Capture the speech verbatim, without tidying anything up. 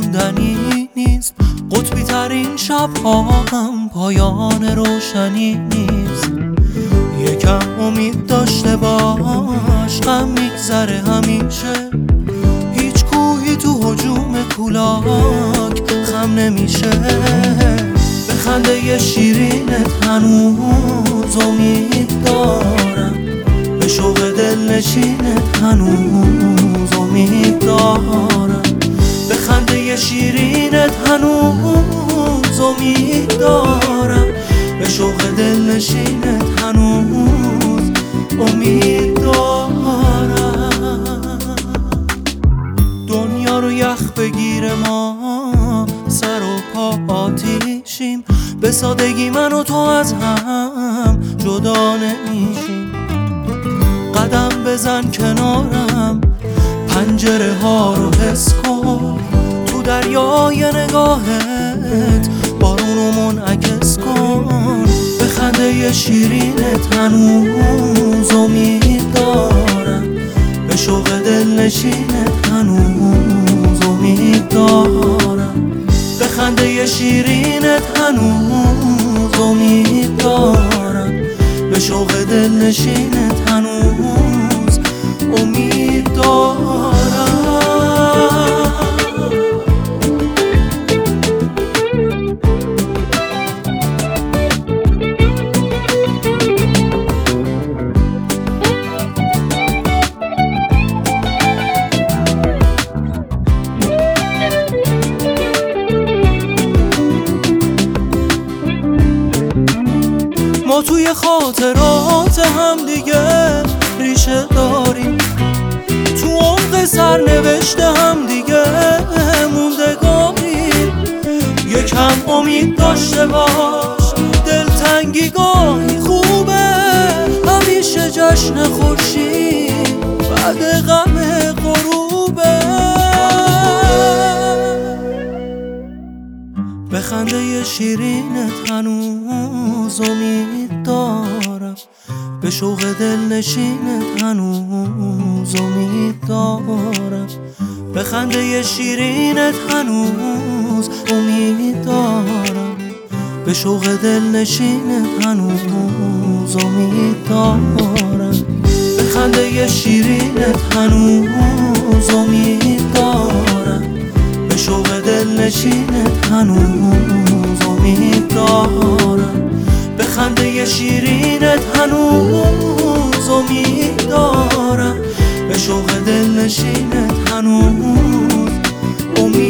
موندنی نیست، قطبی ترین شب‌ها هم پایان روشنی نیست. یکم امید داشته باش، غم میگذره همیشه. هیچ کوهی تو هجوم کولاک خم نمیشه. به خنده شیرینت هنوز امید دارم، به شوق دلنشینت هنوز امید دارم. به خنده شیرینت هنوز امید دارم، به شوق دلنشینت هنوز امید دارم. دنیا رو یخ بگیره ما سر و پا آتیشیم، به سادگی من و تو از هم جدا نمیشیم. قدم بزن کنارم، پنجره ها رو حس کن، تو دریای نگاهت بارون رو منعکس کن. به خنده شیرینت هنوز امید دارم، به شوق دلنشینت هنوز امید دارم. به خنده شیرینت هنوز امید دارم، به شوق دلنشینت هنوز امید دارم. ما توی خاطرات هم دیگه ریشه داریم، تو عمق سرنوشت هم دیگه موندگاریم. یکم امید داشته باش، دلتنگی گاهی خوبه، همیشه جشن خورشید بعد غم غروبه. به خنده شیرینت هنوز امید دارم، به شوق دلنشینت هنوز امید دارم. به خنده شیرینت هنوز امید دارم، به شوق دلنشینت هنوز امید دارم. به خنده شیرینت هنوز امید دارم، به شوق دلنشینت هنوز امید دارم. به خنده شیرینت هنوز امید دارم، به شوق دلنشینت هنوز امید